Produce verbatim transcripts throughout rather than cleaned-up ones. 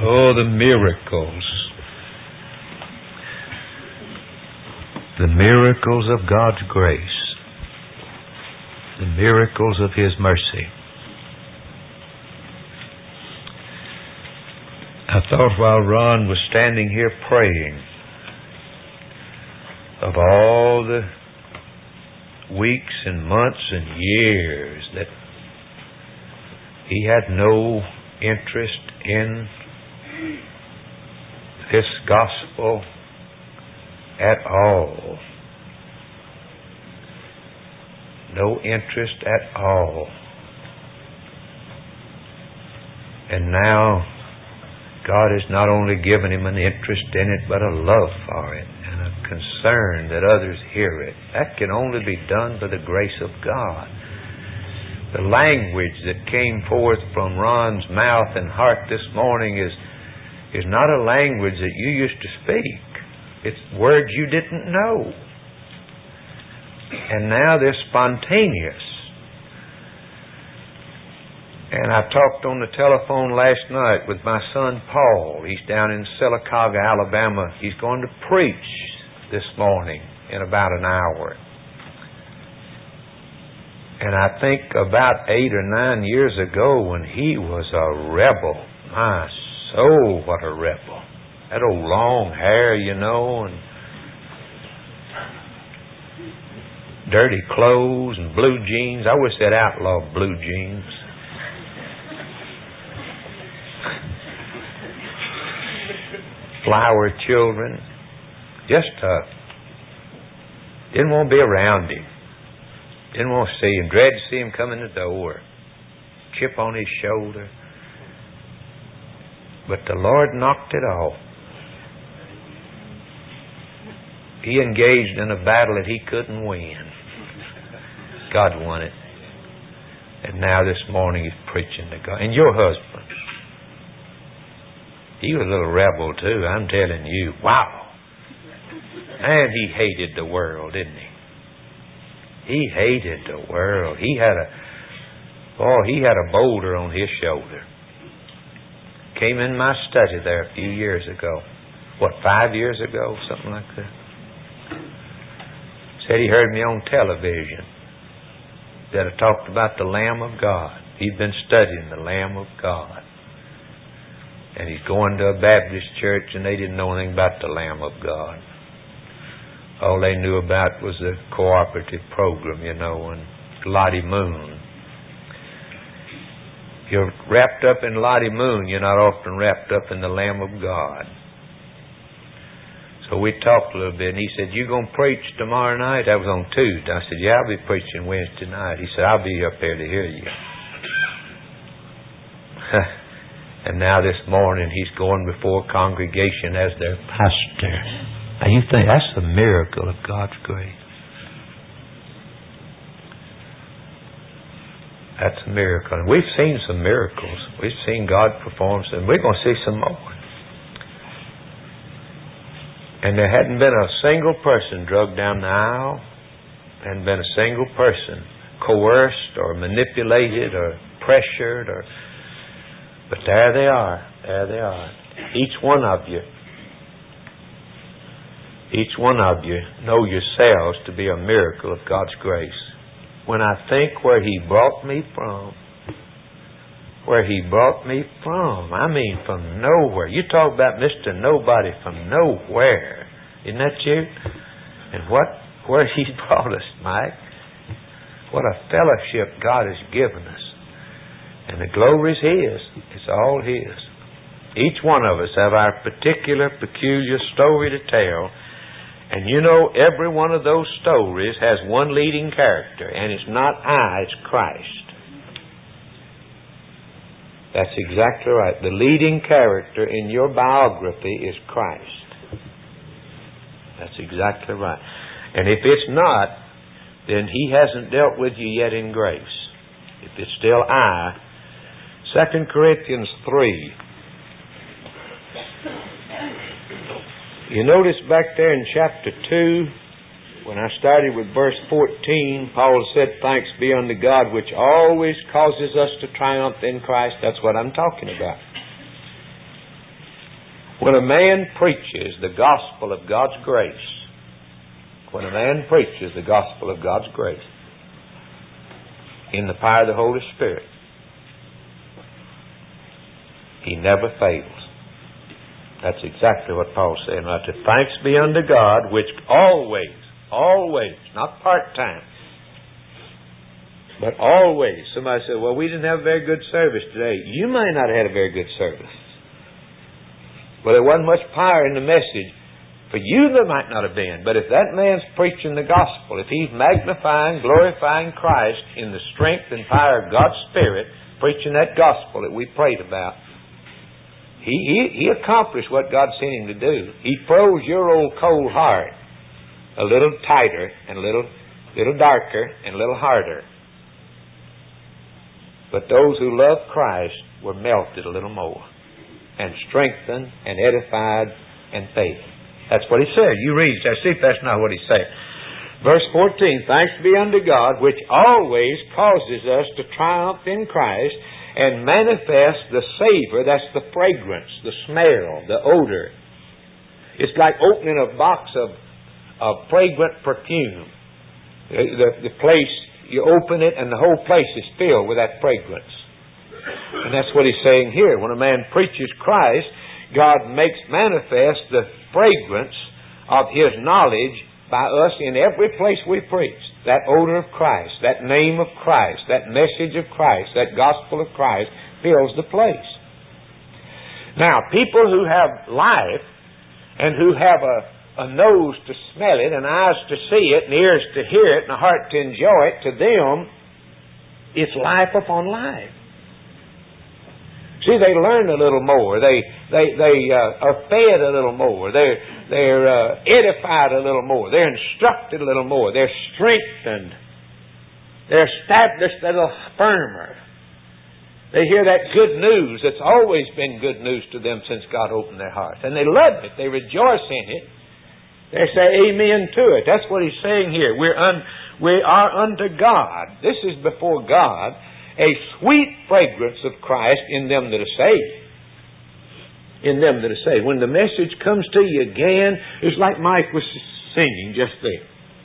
Oh, the miracles. The miracles of God's grace. The miracles of His mercy. I thought while Ron was standing here praying of all the weeks and months and years that he had no interest in this gospel at all. No interest at all. And now God has not only given him an interest in it, but a love for it and a concern that others hear it. That can only be done by the grace of God. The language that came forth from Ron's mouth and heart this morning is, is not a language that you used to speak. It's words you didn't know. And now they're spontaneous. And I talked on the telephone last night with my son Paul. He's down in Sylacauga, Alabama. He's going to preach this morning in about an hour. And I think about eight or nine years ago when he was a rebel. My soul, what a rebel. That old long hair, you know, and dirty clothes and blue jeans. I wish they'd outlaw blue jeans. Flower children. Just uh, didn't want to be around him. Didn't want to see him. Dread to see him come in the door. Chip on his shoulder. But the Lord knocked it off. He engaged in a battle that he couldn't win. God won it. And now this morning he's preaching to God. And your husband, he was a little rebel too, I'm telling you. Wow. And he hated the world, didn't he? He hated the world. He had a, oh, he had a boulder on his shoulder. Came in my study there a few years ago. What, five years ago? Something like that. Said he heard me on television that I talked about the Lamb of God. He'd been studying the Lamb of God. And he's going to a Baptist church and they didn't know anything about the Lamb of God. All they knew about was the cooperative program, you know, and Lottie Moon. If you're wrapped up in Lottie Moon, you're not often wrapped up in the Lamb of God. So we talked a little bit, and he said, "You going to preach tomorrow night?" That was on Tuesday. I said, "Yeah, I'll be preaching Wednesday night." He said, "I'll be up there to hear you." And now this morning, he's going before a congregation as their pastor. Now you think, that's a miracle of God's grace. That's a miracle. And we've seen some miracles. We've seen God perform some. We're going to see some more. And there hadn't been a single person drugged down the aisle. There hadn't been a single person coerced or manipulated or pressured. Or, but there they are. There they are. Each one of you. Each one of you know yourselves to be a miracle of God's grace. When I think where He brought me from, where He brought me from, I mean from nowhere. You talk about Mister Nobody from nowhere. Isn't that you? And what, where He brought us, Mike. What a fellowship God has given us. And the glory is His. It's all His. Each one of us have our particular, peculiar story to tell. And you know, every one of those stories has one leading character, and it's not I, it's Christ. That's exactly right. The leading character in your biography is Christ. That's exactly right. And if it's not, then He hasn't dealt with you yet in grace. If it's still I, Second Corinthians three. You notice back there in chapter two, when I started with verse fourteen, Paul said, "Thanks be unto God, which always causes us to triumph in Christ." That's what I'm talking about. When a man preaches the gospel of God's grace, when a man preaches the gospel of God's grace in the power of the Holy Spirit, he never fails. That's exactly what Paul said. Now, to thanks be unto God, which always, always, not part-time, but always. Somebody said, well, we didn't have a very good service today. You might not have had a very good service. Well, there wasn't much power in the message. For you, there might not have been. But if that man's preaching the gospel, if he's magnifying, glorifying Christ in the strength and power of God's Spirit, preaching that gospel that we prayed about, he, he, he accomplished what God sent him to do. He froze your old cold heart a little tighter and a little, little darker and a little harder. But those who love Christ were melted a little more, and strengthened and edified and faith. That's what he said. You read there. See if that's not what he said. Verse fourteen, thanks be unto God, which always causes us to triumph in Christ and manifest the savor, that's the fragrance, the smell, the odor. It's like opening a box of, of fragrant perfume. The, the, the place, you open it and the whole place is filled with that fragrance. And that's what he's saying here. When a man preaches Christ, God makes manifest the fragrance of His knowledge by us in every place we preach. That odor of Christ, that name of Christ, that message of Christ, that gospel of Christ fills the place. Now, people who have life and who have a, a nose to smell it and eyes to see it and ears to hear it and a heart to enjoy it, to them, it's life upon life. See, they learn a little more. They they they uh, are fed a little more. They're they're uh, edified a little more. They're instructed a little more. They're strengthened. They're established a little firmer. They hear that good news that's always been good news to them since God opened their hearts, and they love it. They rejoice in it. They say amen to it. That's what he's saying here. We're un, we are unto God. This is before God. A sweet fragrance of Christ in them that are saved. In them that are saved. When the message comes to you again, it's like Mike was singing just there.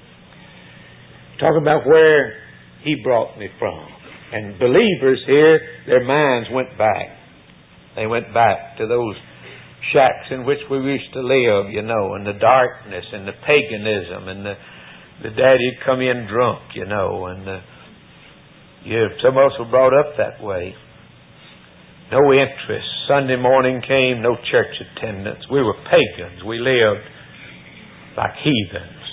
Talk about where he brought me from. And believers here, their minds went back. They went back to those shacks in which we used to live, you know, and the darkness and the paganism and the, the daddy'd come in drunk, you know, and the Yeah, some of us were brought up that way. No interest. Sunday morning came, no church attendance. We were pagans. We lived like heathens.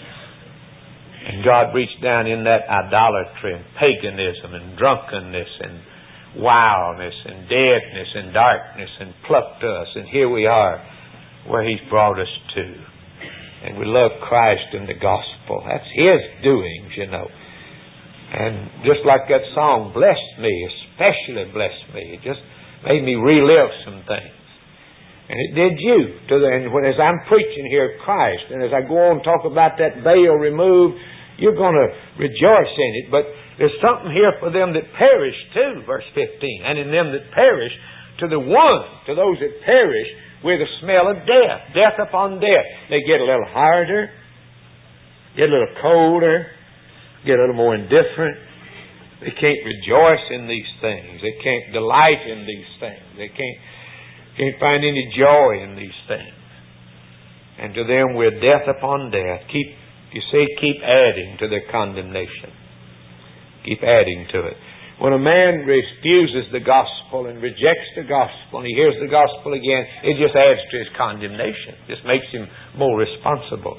And God reached down in that idolatry and paganism and drunkenness and wildness and deadness and darkness and plucked us. And here we are where He's brought us to. And we love Christ and the gospel. That's His doings, you know. And just like that song blessed me, especially blessed me. It just made me relive some things. And it did you. To the, and when, as I'm preaching here Christ, and as I go on and talk about that veil removed, you're going to rejoice in it. But there's something here for them that perish too, verse fifteen. And in them that perish, to the one, to those that perish, with the smell of death. Death upon death. They get a little harder, get a little colder, get a little more indifferent. They can't rejoice in these things. They can't delight in these things. They can't, can't find any joy in these things. And to them we're death upon death. Keep, you see, keep adding to their condemnation. Keep adding to it. When a man refuses the gospel and rejects the gospel and he hears the gospel again, it just adds to his condemnation. It just makes him more responsible.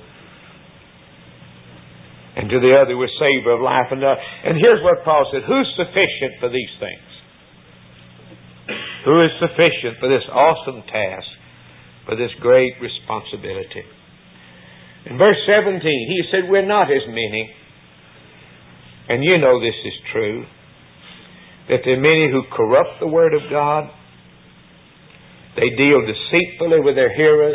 And to the other with savor of life. And, uh, and here's what Paul said. Who's sufficient for these things? Who is sufficient for this awesome task, for this great responsibility? In verse seventeen, he said, we're not as many. And you know this is true. That there are many who corrupt the Word of God. They deal deceitfully with their hearers.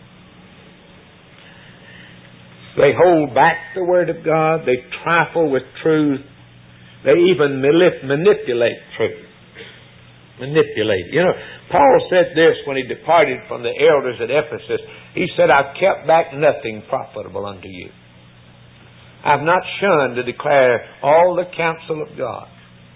They hold back the Word of God. They trifle with truth. They even manipulate truth. Manipulate. You know, Paul said this when he departed from the elders at Ephesus. He said, I've kept back nothing profitable unto you. I've not shunned to declare all the counsel of God.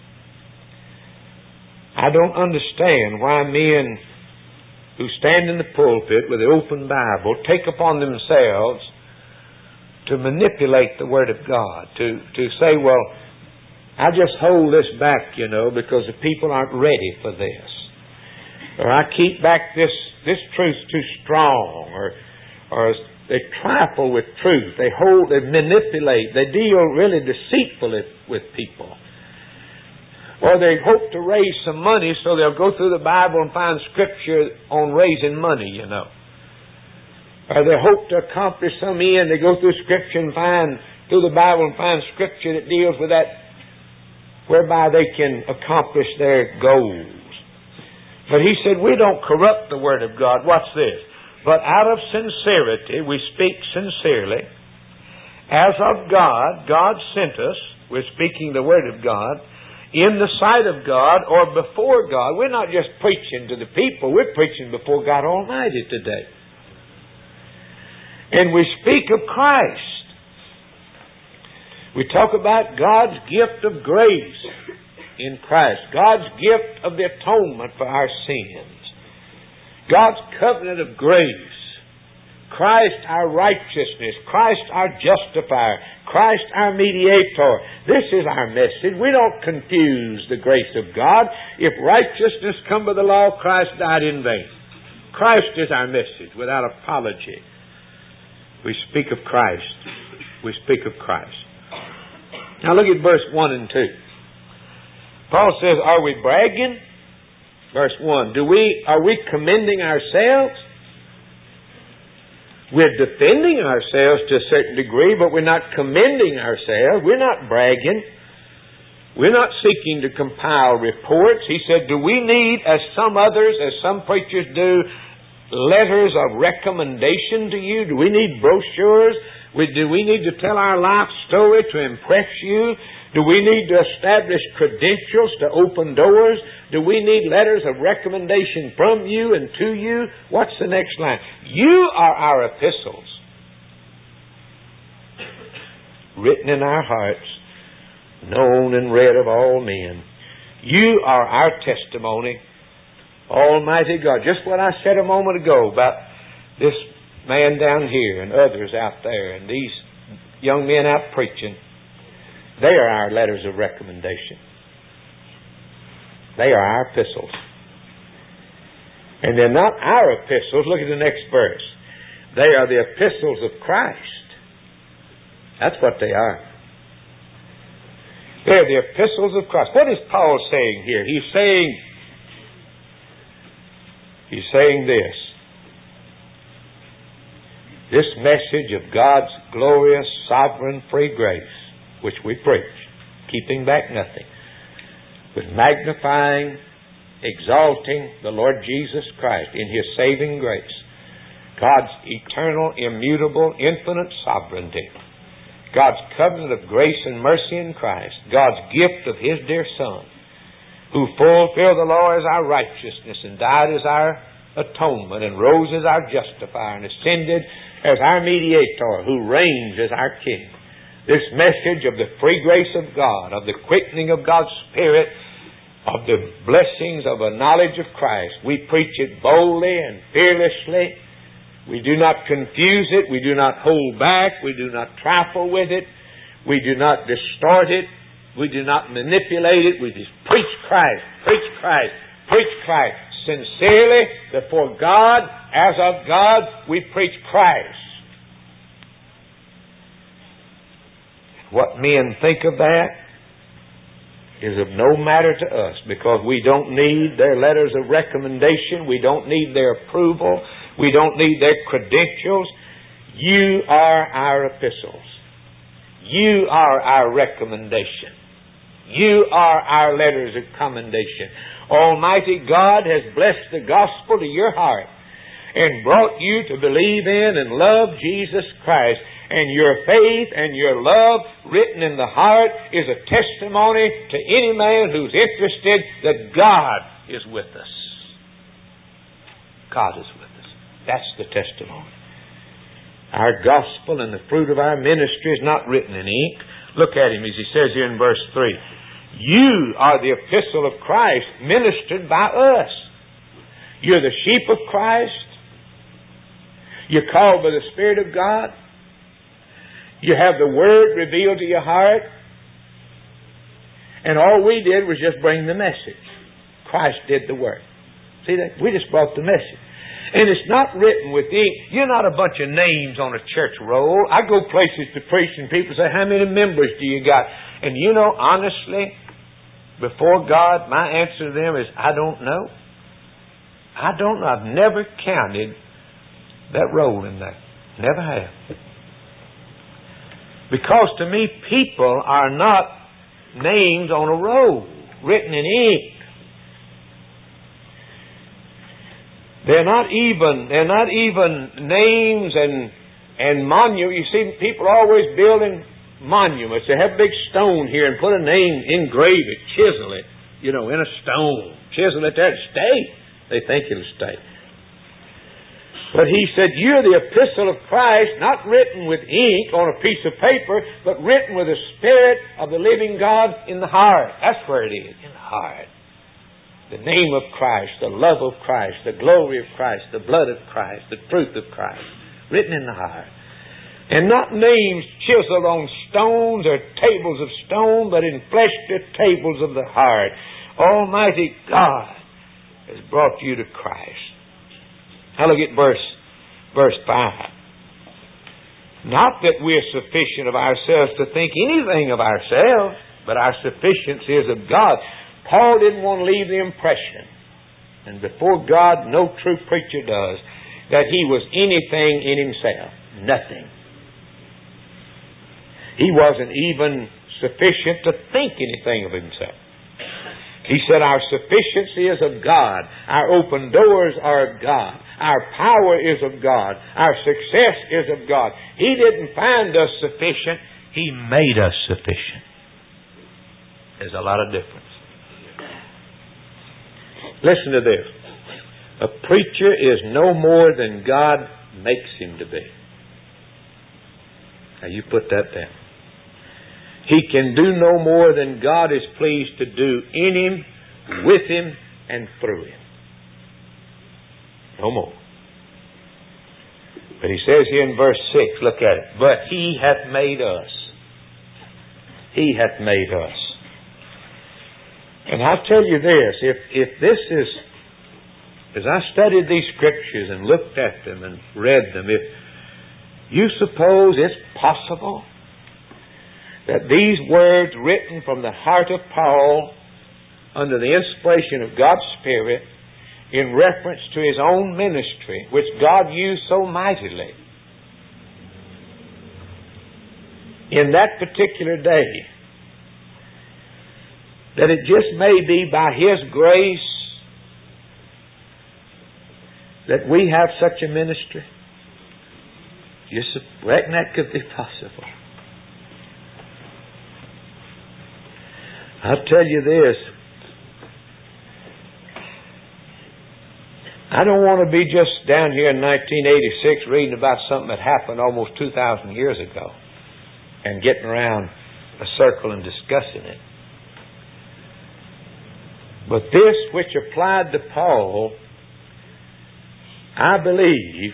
I don't understand why men who stand in the pulpit with the open Bible take upon themselves to manipulate the Word of God. To, to say, well, I just hold this back, you know, because the people aren't ready for this. Or I keep back this, this truth too strong. Or, or they trifle with truth. They hold, they manipulate. They deal really deceitfully with people. Or they hope to raise some money, so they'll go through the Bible and find Scripture on raising money, you know. Or they hope to accomplish some end. They go through Scripture and find, through the Bible and find Scripture that deals with that, whereby they can accomplish their goals. But he said, we don't corrupt the Word of God. Watch this. But out of sincerity, we speak sincerely. As of God, God sent us. We're speaking the Word of God. In the sight of God or before God. We're not just preaching to the people. We're preaching before God Almighty today. And we speak of Christ. We talk about God's gift of grace in Christ. God's gift of the atonement for our sins. God's covenant of grace. Christ our righteousness. Christ our justifier. Christ our mediator. This is our message. We don't confuse the grace of God. If righteousness come by the law, Christ died in vain. Christ is our message without apology. We speak of Christ. We speak of Christ. Now look at verse one and two. Paul says, are we bragging? Verse one, do we, are we commending ourselves? We're defending ourselves to a certain degree, but we're not commending ourselves. We're not bragging. We're not seeking to compile reports. He said, do we need, as some others, as some preachers do, letters of recommendation to you? Do we need brochures? Do we need to tell our life story to impress you? Do we need to establish credentials to open doors? Do we need letters of recommendation from you and to you? What's the next line? You are our epistles, written in our hearts, known and read of all men. You are our testimony, Almighty God. Just what I said a moment ago about this man down here and others out there and these young men out preaching. They are our letters of recommendation. They are our epistles. And they're not our epistles. Look at the next verse. They are the epistles of Christ. That's what they are. They're the epistles of Christ. What is Paul saying here? He's saying, he's saying this. This message of God's glorious, sovereign, free grace, which we preach, keeping back nothing, with magnifying, exalting the Lord Jesus Christ in His saving grace, God's eternal, immutable, infinite sovereignty, God's covenant of grace and mercy in Christ, God's gift of His dear Son, who fulfilled the law as our righteousness and died as our atonement and rose as our justifier and ascended as our mediator, who reigns as our King. This message of the free grace of God, of the quickening of God's Spirit, of the blessings of a knowledge of Christ, we preach it boldly and fearlessly. We do not confuse it. We do not hold back. We do not trifle with it. We do not distort it. We do not manipulate it. We just preach Christ, preach Christ, preach Christ. Sincerely, before God, as of God, we preach Christ. What men think of that is of no matter to us, because we don't need their letters of recommendation. We don't need their approval. We don't need their credentials. You are our epistles. You are our recommendation. You are our letters of commendation. Almighty God has blessed the gospel to your heart and brought you to believe in and love Jesus Christ. And your faith and your love written in the heart is a testimony to any man who's interested that God is with us. God is with us. That's the testimony. Our gospel and the fruit of our ministry is not written in ink. Look at him as he says here in verse three. You are the epistle of Christ ministered by us. You're the sheep of Christ. You're called by the Spirit of God. You have the Word revealed to your heart. And all we did was just bring the message. Christ did the work. See that? We just brought the message. And it's not written with ink. You're not a bunch of names on a church roll. I go places to preach and people say, how many members do you got? And you know, honestly, before God, my answer to them is, I don't know. I don't know. I've never counted that roll in there. Never have. Because to me, people are not names on a roll, written in ink. They're not even, they're not even names and, and monuments. You see, people are always building monuments. They have a big stone here and put a name, engrave it, chisel it, you know, in a stone. Chisel it there, stay. They think it'll stay. But he said, you're the epistle of Christ, not written with ink on a piece of paper, but written with the Spirit of the living God in the heart. That's where it is, in the heart. The name of Christ, the love of Christ, the glory of Christ, the blood of Christ, the truth of Christ, written in the heart. And not names chiseled on stones or tables of stone, but in fleshed tables of the heart. Almighty God has brought you to Christ. Now look at verse, verse five. Not that we're sufficient of ourselves to think anything of ourselves, but our sufficiency is of God. Paul didn't want to leave the impression, and before God no true preacher does, that he was anything in himself. Nothing. He wasn't even sufficient to think anything of himself. He said our sufficiency is of God. Our open doors are of God. Our power is of God. Our success is of God. He didn't find us sufficient. He made us sufficient. There's a lot of difference. Listen to this. A preacher is no more than God makes him to be. Now you put that down. He can do no more than God is pleased to do in him, with him, and through him. No more. But he says here in verse six, look at it. But he hath made us. He hath made us. And I'll tell you this, if if this is, as I studied these scriptures and looked at them and read them, if you suppose it's possible that these words written from the heart of Paul under the inspiration of God's Spirit in reference to his own ministry, which God used so mightily in that particular day, that it just may be by his grace that we have such a ministry? You reckon that could be possible? I'll tell you this. I don't want to be just down here in nineteen eighty-six reading about something that happened almost two thousand years ago and getting around a circle and discussing it. But this which applied to Paul, I believe,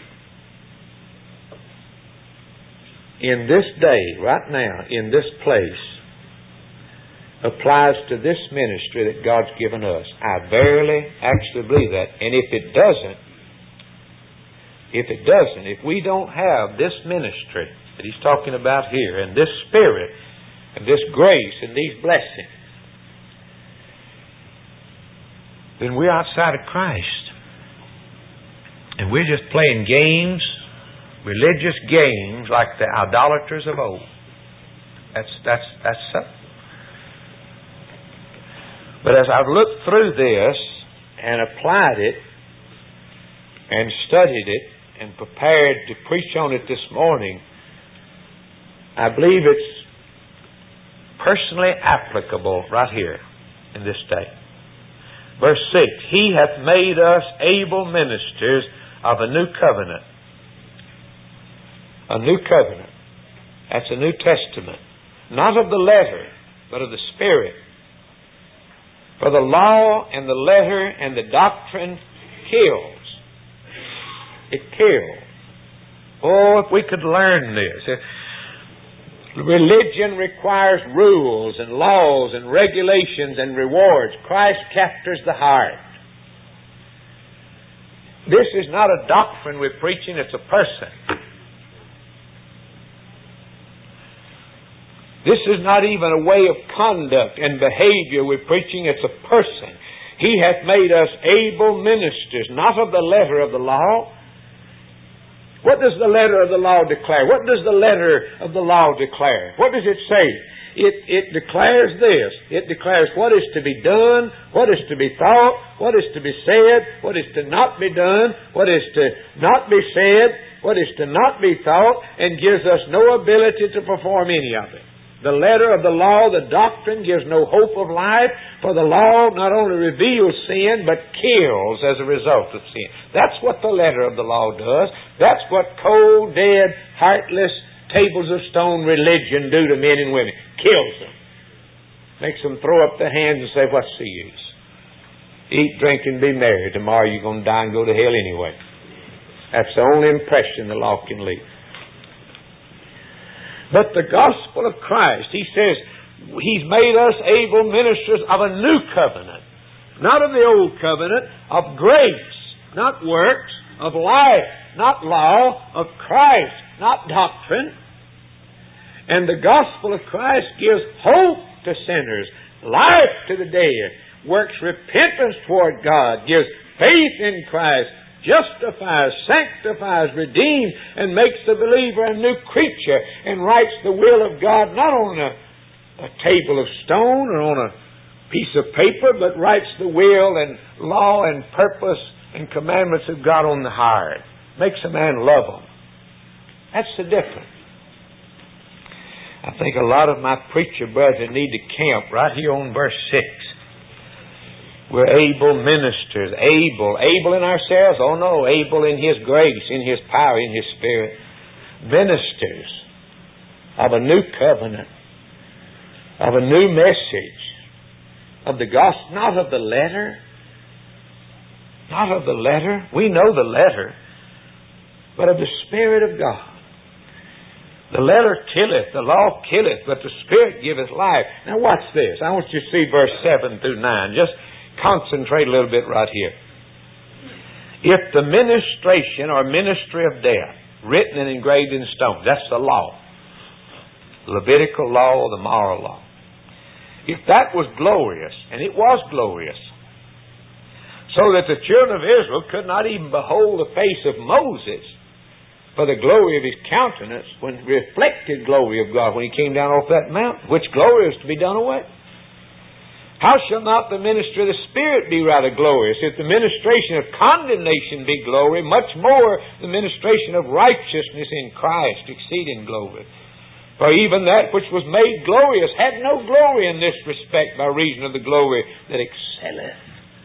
in this day, right now, in this place, applies to this ministry that God's given us. I verily actually believe that. And if it doesn't, if it doesn't, if we don't have this ministry that he's talking about here, and this Spirit, and this grace, and these blessings, then we're outside of Christ. And we're just playing games, religious games, like the idolaters of old. That's, that's, that's something. But as I've looked through this and applied it and studied it and prepared to preach on it this morning, I believe it's personally applicable right here in this day. Verse six, He hath made us able ministers of a new covenant. A new covenant. That's a New Testament. Not of the letter, but of the Spirit. For the law and the letter and the doctrine kills. It kills. Oh, if we could learn this. Religion requires rules and laws and regulations and rewards. Christ captures the heart. This is not a doctrine we're preaching, it's a person. This is not even a way of conduct and behavior we're preaching, it's a person. He hath made us able ministers, not of the letter of the law. What does the letter of the law declare? What does the letter of the law declare? What does it say? It, it declares this. It declares what is to be done, what is to be thought, what is to be said, what is to not be done, what is to not be said, what is to not be thought, and gives us no ability to perform any of it. The letter of the law, the doctrine, gives no hope of life, for the law not only reveals sin, but kills as a result of sin. That's what the letter of the law does. That's what cold, dead, heartless, tables of stone religion do to men and women. Kills them. Makes them throw up their hands and say, what's the use? Eat, drink, and be merry. Tomorrow you're going to die and go to hell anyway. That's the only impression the law can leave. But the gospel of Christ, He says, He's made us able ministers of a new covenant. Not of the old covenant, of grace, not works, of life, not law, of Christ, not doctrine. And the gospel of Christ gives hope to sinners, life to the dead, works repentance toward God, gives faith in Christ, justifies, sanctifies, redeems, and makes the believer a new creature, and writes the will of God not on a, a table of stone or on a piece of paper, but writes the will and law and purpose and commandments of God on the heart. Makes a man love them. That's the difference. I think a lot of my preacher brethren need to camp right here on verse six. We're able ministers, able, able in ourselves. Oh no, able in His grace, in His power, in His Spirit. Ministers of a new covenant, of a new message, of the gospel, not of the letter. Not of the letter. We know the letter, but of the Spirit of God. The letter killeth, the law killeth, but the Spirit giveth life. Now watch this. I want you to see verse seven through nine. Just concentrate a little bit right here. If the ministration or ministry of death, written and engraved in stone, that's the law. Levitical law, the moral law. If that was glorious, and it was glorious, so that the children of Israel could not even behold the face of Moses for the glory of his countenance, when reflected glory of God when he came down off that mountain, which glory is to be done away. How shall not the ministry of the Spirit be rather glorious? If the ministration of condemnation be glory, much more the ministration of righteousness in Christ exceeding glory. For even that which was made glorious had no glory in this respect by reason of the glory that excelleth.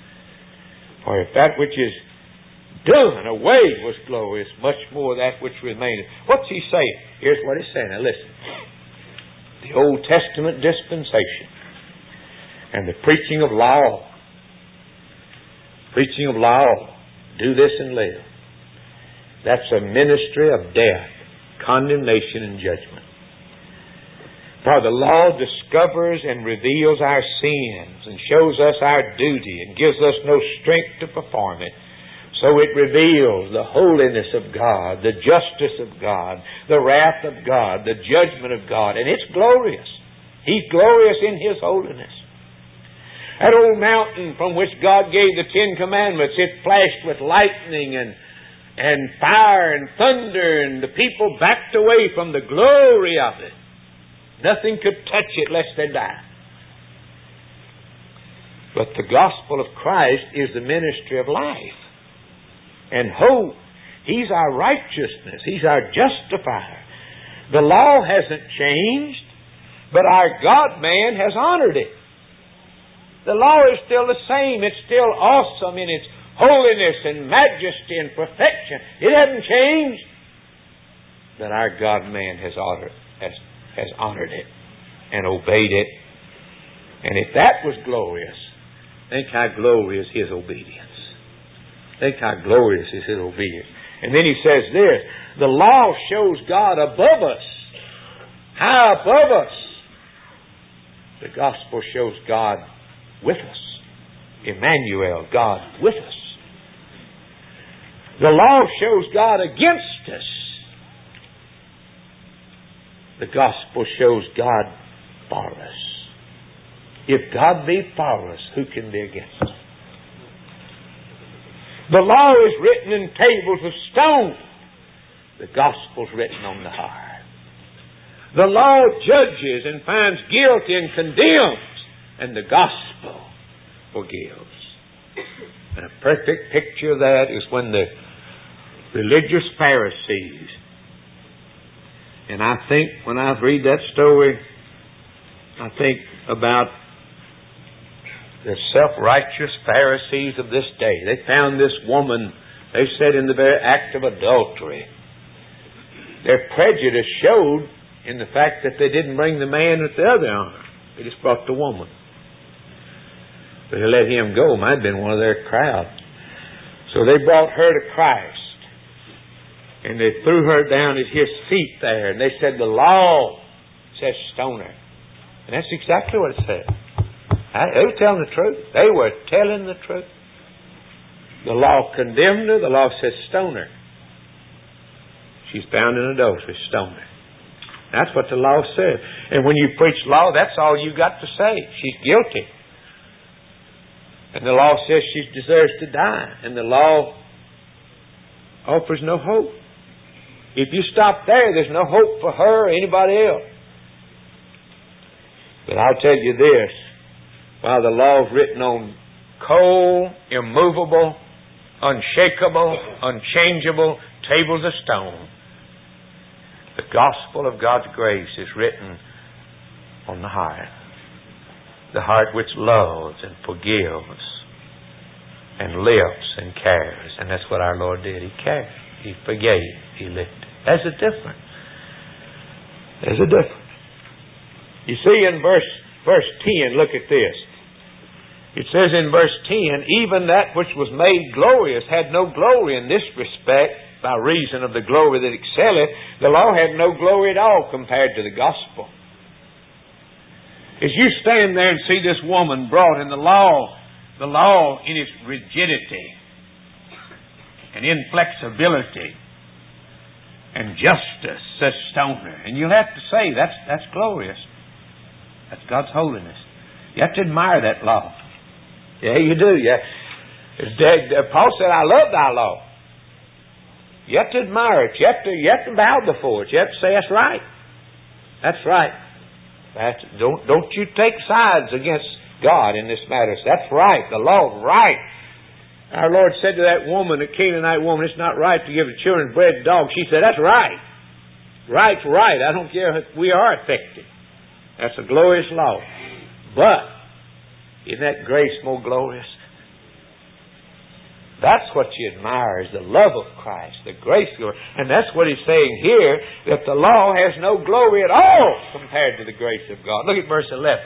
For if that which is done away was glorious, much more that which remaineth. What's he saying? Here's what he's saying. Now listen. The Old Testament dispensation and the preaching of law. Preaching of law. Do this and live. That's a ministry of death, condemnation, and judgment. For the law discovers and reveals our sins and shows us our duty and gives us no strength to perform it. So it reveals the holiness of God, the justice of God, the wrath of God, the judgment of God. And it's glorious. He's glorious in His holiness. That old mountain from which God gave the Ten Commandments, it flashed with lightning and, and fire and thunder, and the people backed away from the glory of it. Nothing could touch it lest they die. But the gospel of Christ is the ministry of life and hope. He's our righteousness. He's our justifier. The law hasn't changed, but our God-man has honored it. The law is still the same. It's still awesome in its holiness and majesty and perfection. It hasn't changed. But our God-man has honored, has, has honored it and obeyed it. And if that was glorious, think how glorious His obedience. Think how glorious is His obedience. And then He says this, the law shows God above us, high above us. The gospel shows God with us. Emmanuel, God with us. The law shows God against us. The gospel shows God for us. If God be for us, who can be against us? The law is written in tables of stone. The gospel is written on the heart. The law judges and finds guilty and condemns, and the gospel forgives. And a perfect picture of that is when the religious Pharisees, and I think when I read that story, I think about the self-righteous Pharisees of this day. They found this woman, they said, in the very act of adultery. Their prejudice showed in the fact that they didn't bring the man with the other arm. They just brought the woman. But they let him go. Might have been one of their crowd. So they brought her to Christ. And they threw her down at His feet there. And they said, the law says stone her. And that's exactly what it said. They were telling the truth. They were telling the truth. The law condemned her. The law says stone her. She's found in adultery. Stone her. That's what the law says. And when you preach law, that's all you got to say. She's guilty. And the law says she deserves to die. And the law offers no hope. If you stop there, there's no hope for her or anybody else. But I'll tell you this. While the law is written on cold, immovable, unshakable, unchangeable tables of stone, the gospel of God's grace is written on the heart. The heart which loves and forgives and lifts and cares. And that's what our Lord did. He cared. He forgave. He lifted. There's a difference. There's a difference. You see in verse, verse ten, look at this. It says in verse ten, even that which was made glorious had no glory in this respect, by reason of the glory that excelleth. The law had no glory at all compared to the gospel. As you stand there and see this woman brought in the law, the law in its rigidity and inflexibility and justice says stone her. And you'll have to say, that's, that's glorious. That's God's holiness. You have to admire that law. Yeah, you do. Yeah. Paul said, I love thy law. You have to admire it. You have to, you have to bow before it. You have to say, that's right. That's right. That's, don't, don't you take sides against God in this matter. That's right. The law is right. Our Lord said to that woman, the Canaanite woman, it's not right to give the children bread to dogs. She said, that's right. Right's right. I don't care if we are affected. That's a glorious law. But, isn't that grace more glorious? That's what you admire, is the love of Christ, the grace of God. And that's what He's saying here, that the law has no glory at all compared to the grace of God. Look at verse eleven.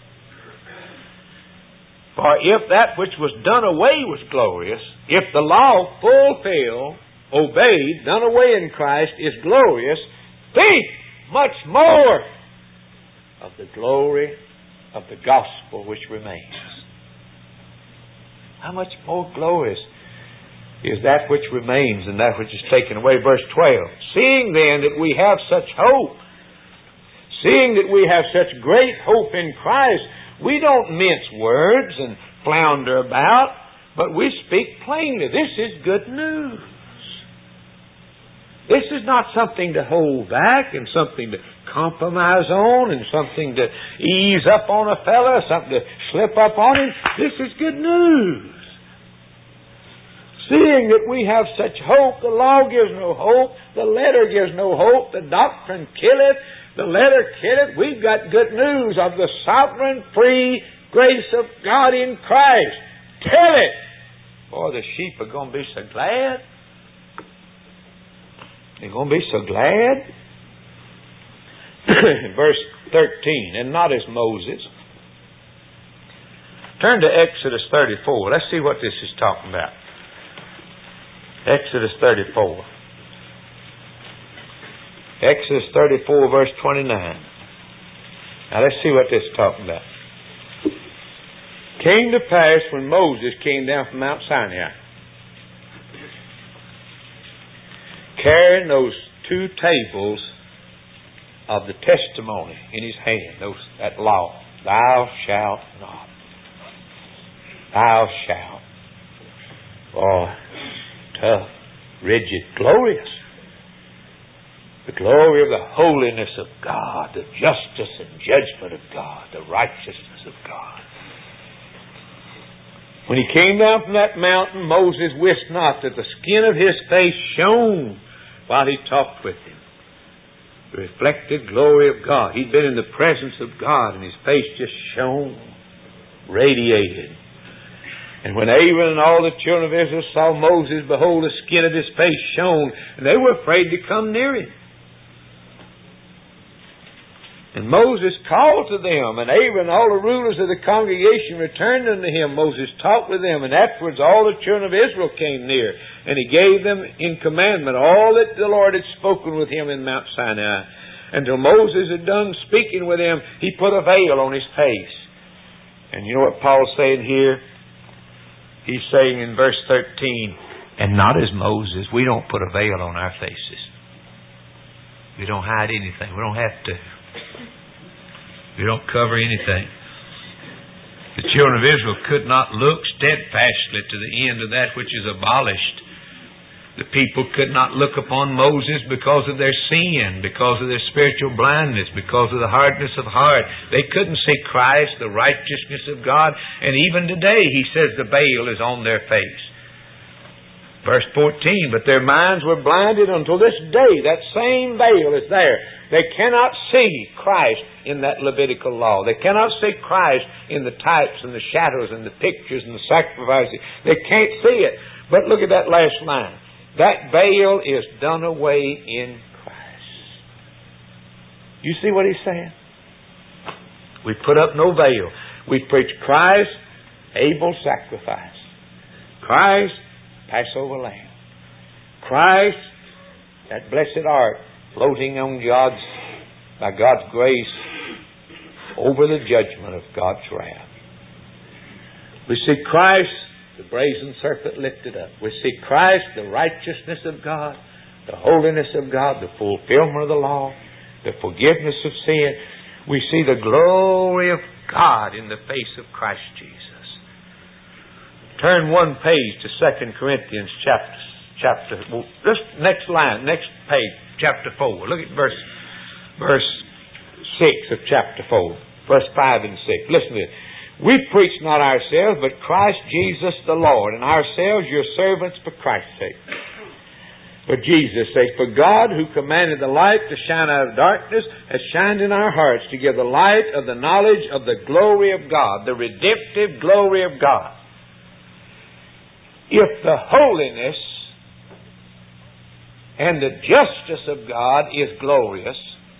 For if that which was done away was glorious, if the law fulfilled, obeyed, done away in Christ is glorious, think much more of the glory of the gospel which remains. How much more glorious is that which remains than that which is taken away. Verse twelve. Seeing then that we have such hope, seeing that we have such great hope in Christ, we don't mince words and flounder about, but we speak plainly. This is good news. This is not something to hold back and something to compromise on and something to ease up on a fella, something to slip up on him. This is good news. Seeing that we have such hope, the law gives no hope, the letter gives no hope, the doctrine killeth, the letter killeth. We've got good news of the sovereign, free, grace of God in Christ. Tell it. Boy, the sheep are going to be so glad. They're going to be so glad. Verse thirteen, and not as Moses. Turn to Exodus thirty-four. Let's see what this is talking about. Exodus thirty-four. Exodus thirty-four, verse twenty-nine. Now let's see what this is talking about. Came to pass when Moses came down from Mount Sinai, carrying those two tables of the testimony in his hand, those that law, thou shalt not. Thou shalt. Oh, tough, rigid, glorious. The glory of the holiness of God, the justice and judgment of God, the righteousness of God. When he came down from that mountain, Moses wist not that the skin of his face shone while he talked with him. The reflected glory of God. He'd been in the presence of God, and his face just shone, radiated. And when Aaron and all the children of Israel saw Moses, behold, the skin of his face shone, and they were afraid to come near him. And Moses called to them, and Aaron and all the rulers of the congregation returned unto him. Moses talked with them, and afterwards all the children of Israel came near, and he gave them in commandment all that the Lord had spoken with him in Mount Sinai. Until Moses had done speaking with him, he put a veil on his face. And you know what Paul's saying here? He's saying in verse thirteen, and not as Moses, we don't put a veil on our faces. We don't hide anything. We don't have to. We don't cover anything. The children of Israel could not look steadfastly to the end of that which is abolished. The people could not look upon Moses because of their sin, because of their spiritual blindness, because of the hardness of heart. They couldn't see Christ, the righteousness of God. And even today, he says the veil is on their face. Verse fourteen, but their minds were blinded until this day. That same veil is there. They cannot see Christ in that Levitical law. They cannot see Christ in the types and the shadows and the pictures and the sacrifices. They can't see it. But look at that last line. That veil is done away in Christ. You see what he's saying? We put up no veil. We preach Christ, able sacrifice. Christ, Passover lamb. Christ, that blessed ark, floating on God's, by God's grace, over the judgment of God's wrath. We see Christ, the brazen serpent lifted up. We see Christ, the righteousness of God, the holiness of God, the fulfillment of the law, the forgiveness of sin. We see the glory of God in the face of Christ Jesus. Turn one page to Second Corinthians chapter, chapter, well, this next line, next page, chapter four. Look at verse, verse six of chapter four. Verse five and six. Listen to this. We preach not ourselves, but Christ Jesus the Lord, and ourselves your servants for Christ's sake. For Jesus' sake. For God, who commanded the light to shine out of darkness, has shined in our hearts to give the light of the knowledge of the glory of God, the redemptive glory of God. If the holiness and the justice of God is glorious,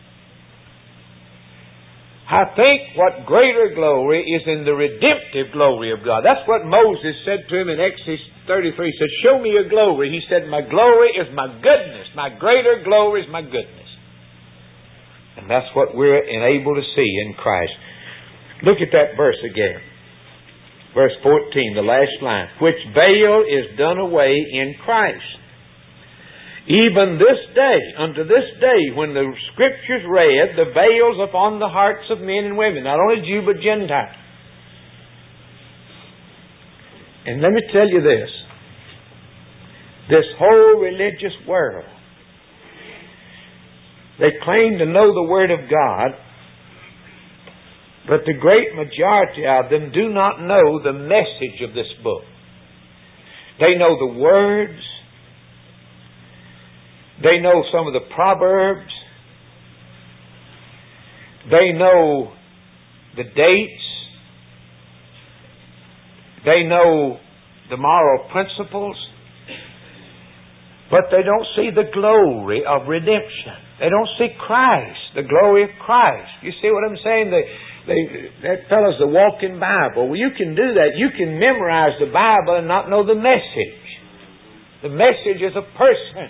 I think what greater glory is in the redemptive glory of God. That's what Moses said to him in Exodus thirty-three. He said, show me your glory. He said, my glory is my goodness. My greater glory is my goodness. And that's what we're enabled to see in Christ. Look at that verse again. Verse fourteen, the last line. Which veil is done away in Christ. Even this day, unto this day, when the Scriptures read, the veils upon the hearts of men and women, not only Jew but Gentile. And let me tell you this. This whole religious world, they claim to know the Word of God, but the great majority of them do not know the message of this book. They know the words. They know some of the proverbs. They know the dates. They know the moral principles, but they don't see the glory of redemption. They don't see Christ, the glory of Christ. You see what I'm saying? They, they, that fellow's the walking Bible. Well, you can do that. You can memorize the Bible and not know the message. The message is a person.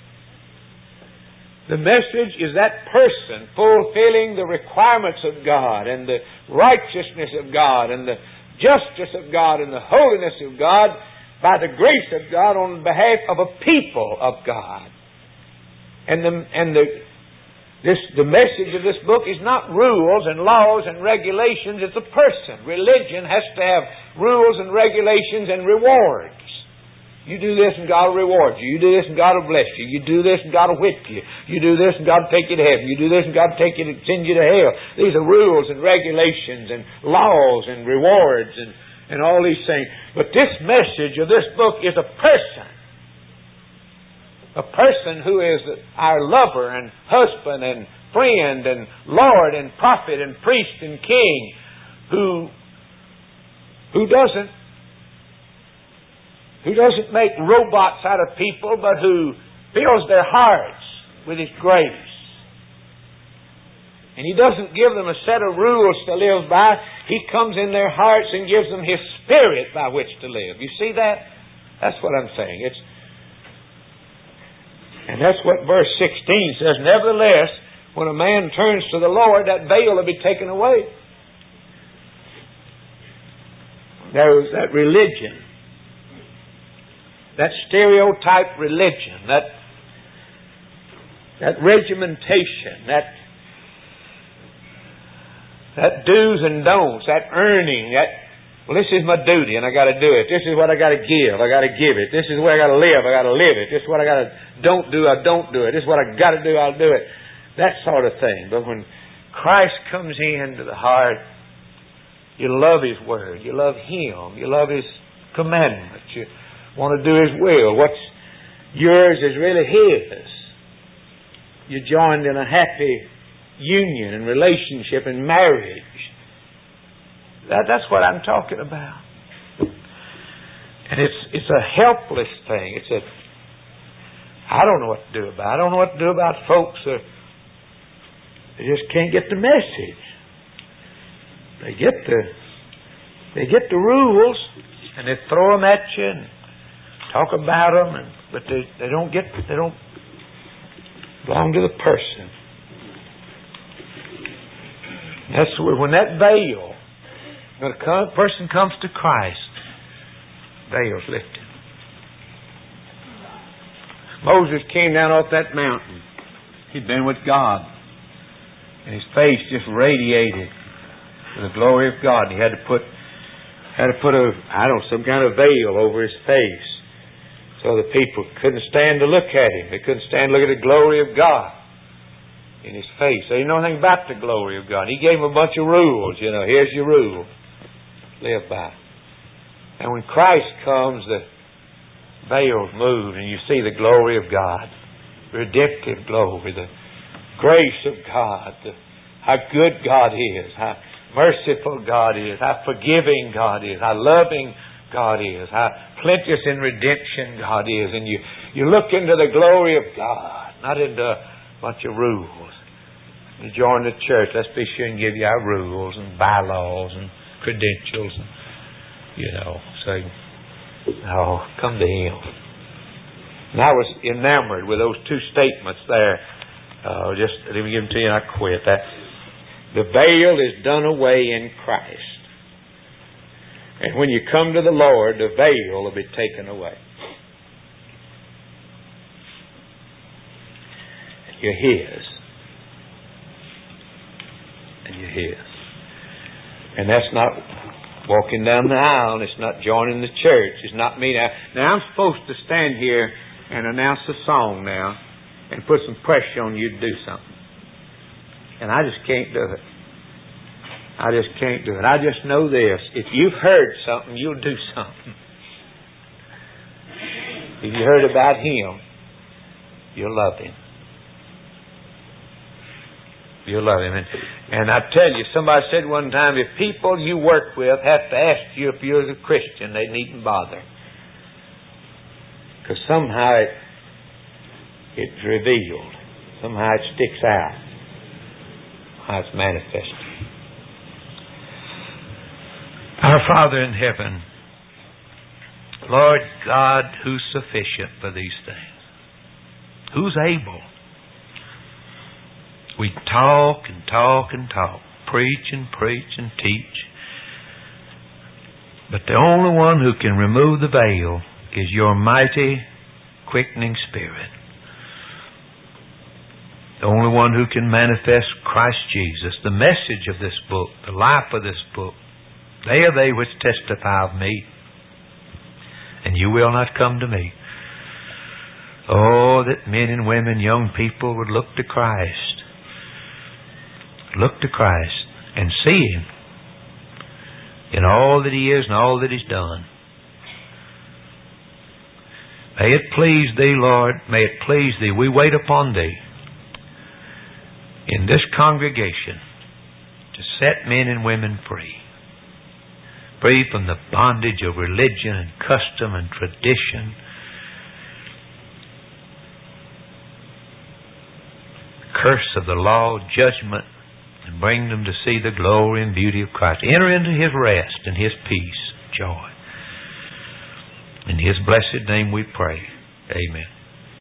The message is that person fulfilling the requirements of God and the righteousness of God and the justice of God and the holiness of God by the grace of God on behalf of a people of God. And the and the this the message of this book is not rules and laws and regulations. It's a person. Religion has to have rules and regulations and rewards. You do this and God will reward you. You do this and God will bless you. You do this and God will whip you. You do this and God will take you to heaven. You do this and God will take you to send you to hell. These are rules and regulations and laws and rewards and, and all these things. But this message of this book is a person. A person who is our lover and husband and friend and Lord and prophet and priest and king, who who doesn't who doesn't make robots out of people, but who fills their hearts with His grace. And He doesn't give them a set of rules to live by. He comes in their hearts and gives them His Spirit by which to live. You see that? That's what I'm saying. It's And that's what verse sixteen says. Nevertheless, when a man turns to the Lord, that veil will be taken away. There's that religion, that stereotype religion, that that regimentation, that that do's and don'ts, that earning, that well, this is my duty and I got to do it. This is what I got to give. I got to give it. This is where I got to live. I got to live it. This is what I got to don't do. I don't do it. This is what I got to do. I'll do it. That sort of thing. But when Christ comes into the heart, you love His Word. You love Him. You love His commandments. You want to do His will. What's yours is really His. You're joined in a happy union and relationship and marriage. That, that's what I'm talking about. And it's it's a helpless thing. It's a I don't know what to do about it. I don't know what to do about folks that they just can't get the message. They get the they get the rules and they throw them at you and talk about them, and but they, they don't get they don't belong to the person. That's where when that veil, when a person comes to Christ, veil's lifted. Moses came down off that mountain. He'd been with God, and his face just radiated with the glory of God. He had to put had to put a I don't know some kind of veil over his face, so the people couldn't stand to look at him. They couldn't stand to look at the glory of God in his face. They didn't know anything about the glory of God. He gave them a bunch of rules. You know, here's your rule. Live by. And when Christ comes, the veil's moved and you see the glory of God. Redemptive glory. The grace of God. The, how good God is. How merciful God is. How forgiving God is. How loving God is. How plenteous in redemption God is. And you, you look into the glory of God, not into a bunch of rules. You join the church, let's be sure and give you our rules and bylaws and credentials, and, you know, say, oh, come to Him. And I was enamored with those two statements there. Uh, just let me give them to you and I quit. That the veil is done away in Christ. And when you come to the Lord, the veil will be taken away. You're His. And you're His. And that's not walking down the aisle. It's not joining the church. It's not me. Now, now I'm supposed to stand here and announce a song now and put some pressure on you to do something. And I just can't do it. I just can't do it. I just know this. If you've heard something, you'll do something. If you heard about Him, you'll love Him. If you'll love Him. And, and I tell you, somebody said one time, if people you work with have to ask you if you're a Christian, they needn't bother. Because somehow it, it's revealed. Somehow it sticks out. How it's manifested. Our Father in heaven, Lord God, who's sufficient for these things? Who's able? We talk and talk and talk, preach and preach and teach. But the only one who can remove the veil is your mighty, quickening Spirit. The only one who can manifest Christ Jesus, the message of this book, the life of this book. They are they which testify of me, and you will not come to me. Oh, that men and women, young people would look to Christ. Look to Christ and see Him in all that He is and all that He's done. May it please Thee, Lord, may it please Thee. We wait upon Thee in this congregation to set men and women free. Free from the bondage of religion and custom and tradition. Curse of the law, judgment, and bring them to see the glory and beauty of Christ. Enter into His rest and His peace, joy. In His blessed name we pray. Amen.